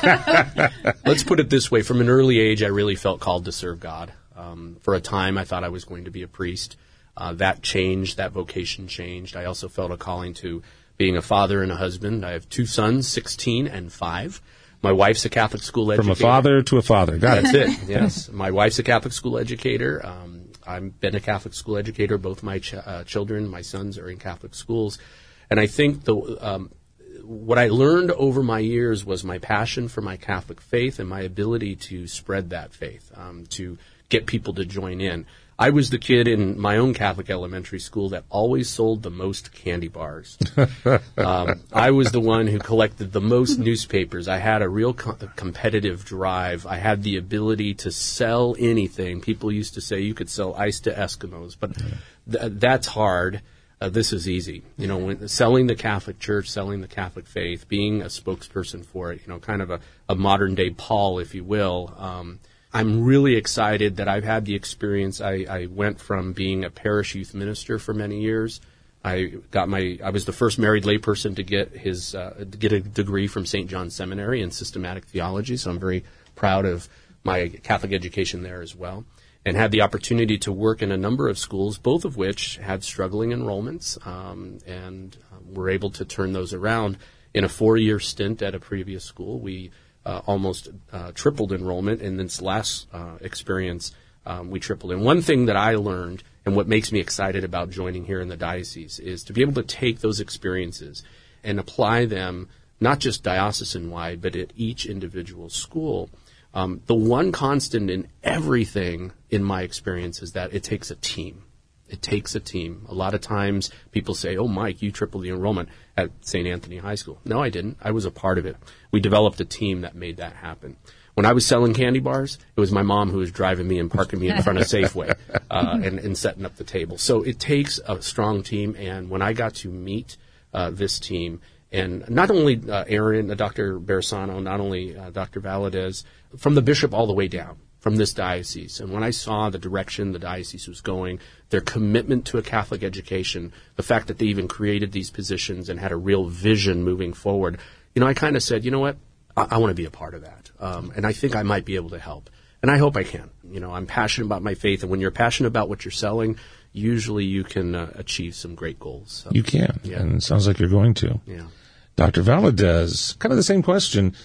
Let's put it this way. From an early age, I really felt called to serve God. Um, for a time, I thought I was going to be a priest. Uh, that changed. That vocation changed. I also felt a calling to being a father and a husband. I have two sons, sixteen and five. My wife's a Catholic school educator.
From a father to a father. Got
That's
it.
it, yes. My wife's a Catholic school educator. Um, I've been a Catholic school educator. Both my ch- uh, children, my sons, are in Catholic schools. And I think the um, what I learned over my years was my passion for my Catholic faith and my ability to spread that faith, um, to get people to join in. I was the kid in my own Catholic elementary school that always sold the most candy bars. um, I was the one who collected the most newspapers. I had a real co- competitive drive. I had the ability to sell anything. People used to say you could sell ice to Eskimos, but th- that's hard. Uh, this is easy. You know, when, selling the Catholic Church, selling the Catholic faith, being a spokesperson for it, you know, kind of a, a modern-day Paul, if you will. Um, I'm really excited that I've had the experience. I, I went from being a parish youth minister for many years. I got my. I was the first married layperson to get his uh, to get a degree from Saint John's Seminary in systematic theology. So I'm very proud of my Catholic education there as well, and had the opportunity to work in a number of schools, both of which had struggling enrollments, um, and um, were able to turn those around. In a four-year stint at a previous school, we Uh, almost uh, tripled enrollment. In this last uh, experience, um, we tripled. And one thing that I learned, and what makes me excited about joining here in the diocese, is to be able to take those experiences and apply them not just diocesan-wide, but at each individual school. Um, the one constant in everything, in my experience, is that it takes a team. It takes a team. A lot of times people say, oh, Mike, you tripled the enrollment at Saint Anthony High School. No, I didn't. I was a part of it. We developed a team that made that happen. When I was selling candy bars, it was my mom who was driving me and parking me in front of Safeway uh, and, and setting up the table. So it takes a strong team. And when I got to meet uh, this team, and not only uh, Aaron, uh, Doctor Bersano, not only uh, Doctor Valadez, from the bishop all the way down, from this diocese. And when I saw the direction the diocese was going, their commitment to a Catholic education, the fact that they even created these positions and had a real vision moving forward, you know, I kind of said, you know what, I, I want to be a part of that. Um, and I think I might be able to help. And I hope I can. You know, I'm passionate about my faith. And when you're passionate about what you're selling, usually you can uh, achieve some great goals. So,
you can.
Yeah.
And it sounds like you're going to.
Yeah.
Doctor Valadez, kind of the same question.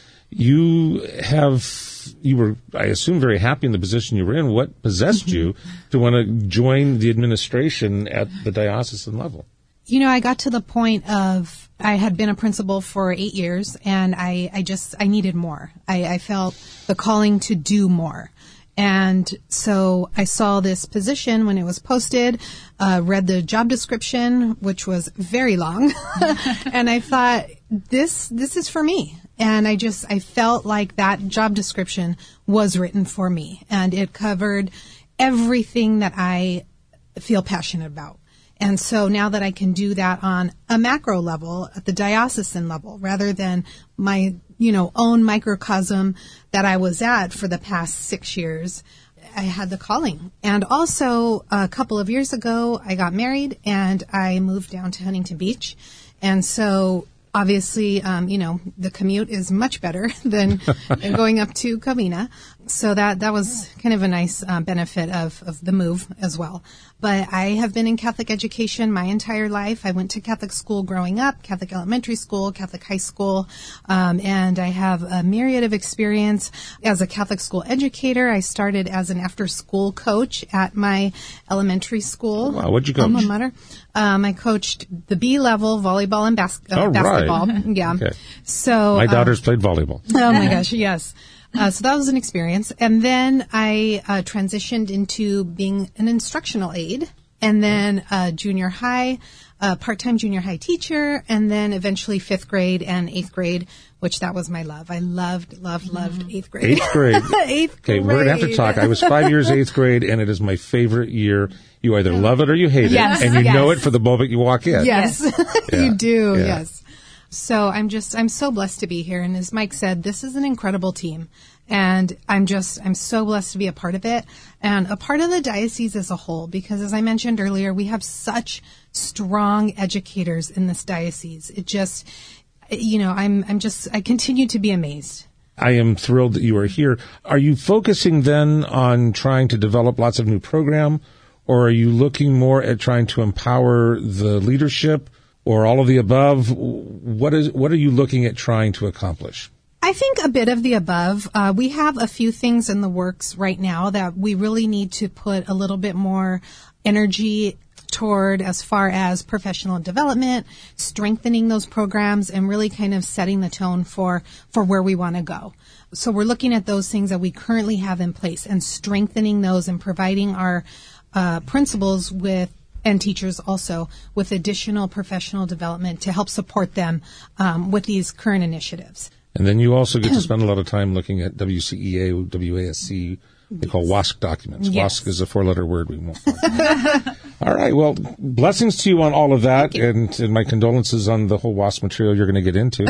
You have, you were, I assume, very happy in the position you were in. What possessed you to want to join the administration at the diocesan level?
You know, I got to the point of, I had been a principal for eight years and I, I just, I needed more. I, I felt the calling to do more. And so I saw this position when it was posted, uh, read the job description, which was very long. And I thought, this, this is for me. And I just, I felt like that job description was written for me. And it covered everything that I feel passionate about. And so now that I can do that on a macro level, at the diocesan level, rather than my, you know, own microcosm that I was at for the past six years, I had the calling. And also a couple of years ago, I got married and I moved down to Huntington Beach. And so obviously, um, you know, the commute is much better than going up to Covina. So that, that was kind of a nice uh, benefit of, of the move as well. But I have been in Catholic education my entire life. I went to Catholic school growing up, Catholic elementary school, Catholic high school, um, and I have a myriad of experience as a Catholic school educator. I started as an after-school coach at my elementary school.
Wow, what'd you coach?
Alma mater. Um, I coached the B level volleyball and bas- uh,
oh,
basketball.
Right.
Yeah.
Okay.
So
my daughters
um,
played volleyball.
Oh my gosh, yes. Uh, so that was an experience. And then I uh, transitioned into being an instructional aide, and then uh, junior high, uh, part-time junior high teacher, and then eventually fifth grade and eighth grade, which that was my love. I loved, loved, loved eighth grade.
Eighth grade.
eighth
okay,
grade.
we're going to have to talk. I was five years eighth grade, and it is my favorite year. You either love it or you hate
yes,
it, and you
yes.
know it for the moment you walk in.
Yes,
yeah.
you do,
yeah.
yes. So I'm just, I'm so blessed to be here. And as Mike said, this is an incredible team. And I'm just, I'm so blessed to be a part of it and a part of the diocese as a whole, because as I mentioned earlier, we have such strong educators in this diocese. It just, you know, I'm, I'm just, I continue to be amazed.
I am thrilled that you are here. Are you focusing then on trying to develop lots of new program, or are you looking more at trying to empower the leadership, or all of the above? What is, what are you looking at trying to accomplish?
I think a bit of the above. Uh, we have a few things in the works right now that we really need to put a little bit more energy toward as far as professional development, strengthening those programs, and really kind of setting the tone for, for where we want to go. So we're looking at those things that we currently have in place and strengthening those and providing our uh, principals with and teachers also with additional professional development to help support them um, with these current initiatives.
And then you also get to spend a lot of time looking at W C E A, W A S C, they call WASC documents.
Yes.
WASC is a four-letter word we won't find. All right. Well, blessings to you on all of that, and, and my condolences on the whole WASC material you're going to get into.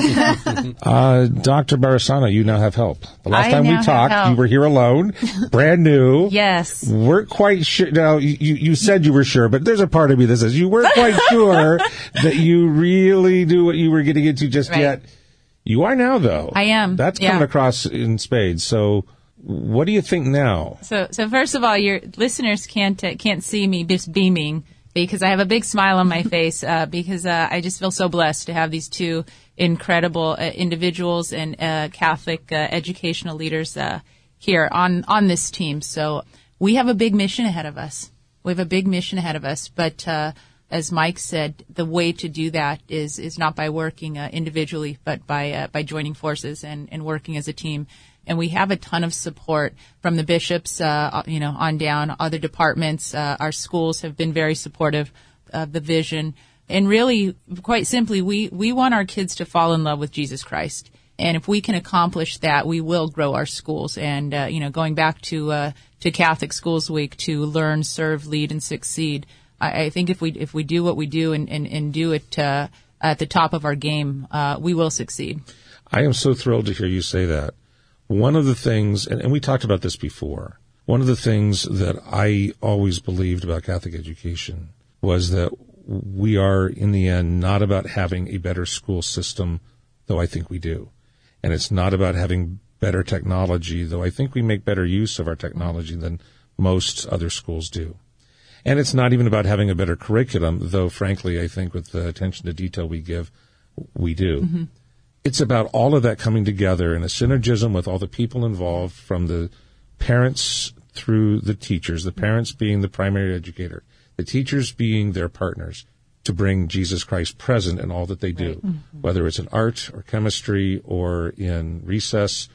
uh, Doctor Bersano, you now have help. The last
I
time we
now have
talked,
help.
you were here alone, brand new.
Yes.
Weren't quite sure. Now, you, you said you were sure, but there's a part of me that says you weren't quite sure that you really knew what you were getting into just
Right.
yet. You are now, though.
I am.
That's
yeah.
coming across in spades. So what do you think now?
So, so first of all, your listeners can't uh, can't see me just beaming because I have a big smile on my face uh, because uh, I just feel so blessed to have these two incredible uh, individuals and uh, Catholic uh, educational leaders uh, here on on this team. So we have a big mission ahead of us. We have a big mission ahead of us, but. Uh, As Mike said, the way to do that is is not by working uh, individually, but by uh, by joining forces and, and working as a team. and we have a ton of support from the bishops, uh, you know, on down, other departments. Uh, our schools have been very supportive of the vision. And really, quite simply, we, we want our kids to fall in love with Jesus Christ. And if we can accomplish that, we will grow our schools. And, uh, you know, going back to, uh, to Catholic Schools Week, to learn, serve, lead, and succeed, I, I think if we, if we do what we do and, and, and do it, uh, at the top of our game, uh, we will succeed.
I am so thrilled to hear you say that. One of the things, and, and we talked about this before, one of the things that I always believed about Catholic education was that we are, in the end, not about having a better school system, though I think we do. And it's not about having better technology, though I think we make better use of our technology than most other schools do. And it's not even about having a better curriculum, though, frankly, I think with the attention to detail we give, we do. Mm-hmm. It's about all of that coming together in a synergism with all the people involved, from the parents through the teachers, the parents being the primary educator, the teachers being their partners, to bring Jesus Christ present in all that they do, right. mm-hmm. whether it's in art or chemistry or in recess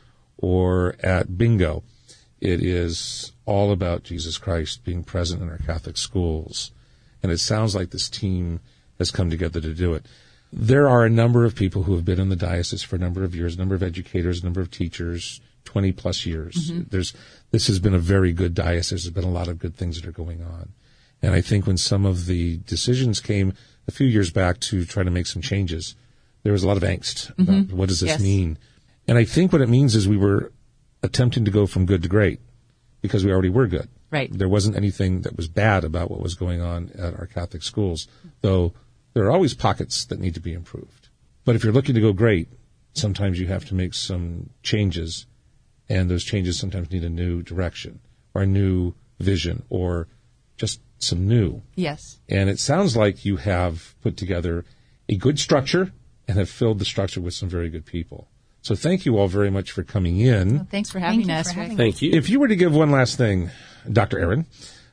or at bingo. It is all about Jesus Christ being present in our Catholic schools. And it sounds like this team has come together to do it. There are a number of people who have been in the diocese for a number of years, a number of educators, a number of teachers, twenty plus years. Mm-hmm. There's, this has been a very good diocese. There's been a lot of good things that are going on. And I think when some of the decisions came a few years back to try to make some changes, there was a lot of angst about mm-hmm. what does this yes. mean? And I think what it means is we were attempting to go from good to great because we already were good.
Right.
There wasn't anything that was bad about what was going on at our Catholic schools, though there are always pockets that need to be improved. But if you're looking to go great, sometimes you have to make some changes, and those changes sometimes need a new direction or a new vision or just some new.
Yes.
And it sounds like you have put together a good structure and have filled the structure with some very good people. So thank you all very much for coming in.
Well, thanks for having
thank
us.
For having
thank you.
If you were to give one last thing, Doctor Aaron,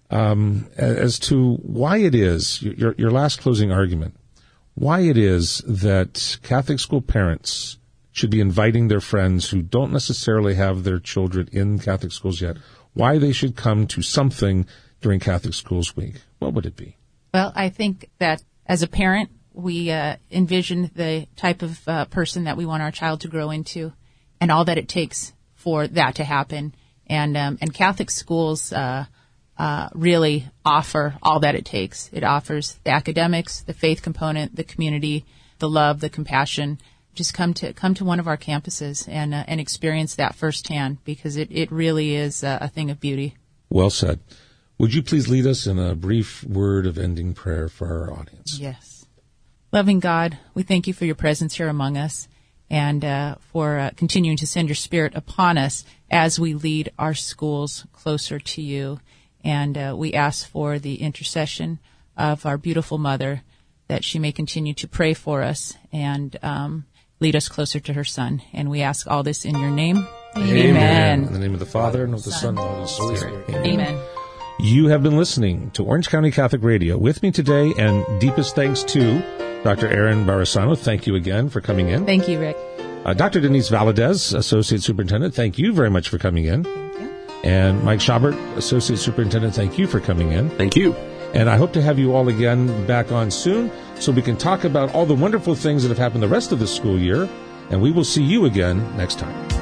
um, as to why it is, your, your last closing argument, why it is that Catholic school parents should be inviting their friends who don't necessarily have their children in Catholic schools yet, why they should come to something during Catholic Schools Week, what would it be?
Well, I think that as a parent, we uh, envision the type of uh, person that we want our child to grow into and all that it takes for that to happen. And um, and Catholic schools uh, uh, really offer all that it takes. It offers the academics, the faith component, the community, the love, the compassion. Just come to come to one of our campuses and uh, and experience that firsthand, because it, it really is a, a thing of beauty.
Well said. Would you please lead us in a brief word of ending prayer for our audience?
Yes. Loving God, we thank you for your presence here among us and uh, for uh, continuing to send your Spirit upon us as we lead our schools closer to you. And uh, we ask for the intercession of our beautiful mother, that she may continue to pray for us and um, lead us closer to her Son. And we ask all this in your name.
Amen. Amen. In the name of the Father, and of the Son, and of the Holy Spirit.
Amen. Amen.
You have been listening to Orange County Catholic Radio. With me today, and deepest thanks to Doctor Aaron Barisano. Thank you again for coming in.
Thank you, Rick.
Uh, Doctor Denise Valadez, Associate Superintendent, thank you very much for coming in.
Thank you.
And Mike Schaubert, Associate Superintendent, thank you for coming in.
Thank you.
And I hope to have you all again back on soon so we can talk about all the wonderful things that have happened the rest of the school year. And we will see you again next time.